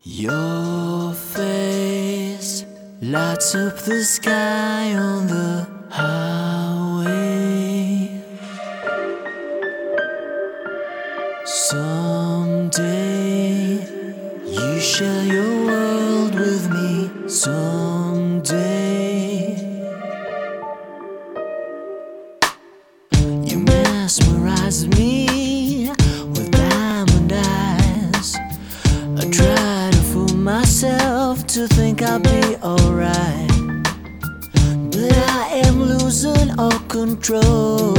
Your face lights up the sky on the highway. Someday you share your world with me. Someday you mesmerize me with diamond eyes. I try to fool myself to think I'll be alright, but I am losing all control.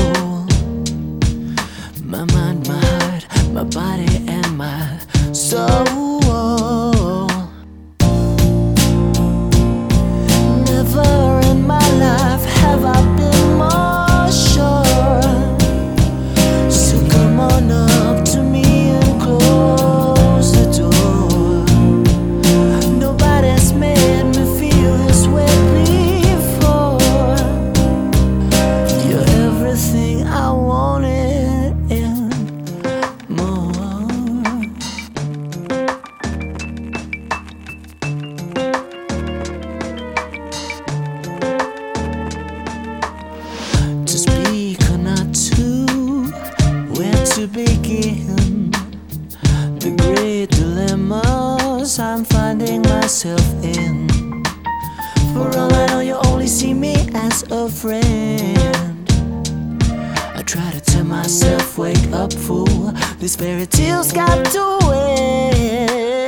My mind, my heart, my body and my soul. Never in my life have I been more sure. So come on up to me and close the door. Nobody's made me feel this way before. You're everything I wanted and more. To speak or not to, where to begin? The great dilemmas I'm finding myself in. For all I know, you only see me as a friend. I try to tell myself, wake up, fool. This fairy tale's got to end.